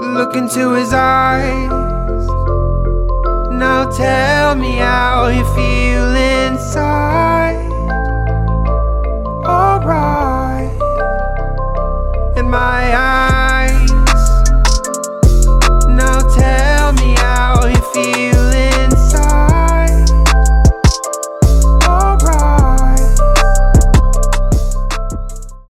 look into his eyes. Now tell me how you feel inside. Alright. And my eyes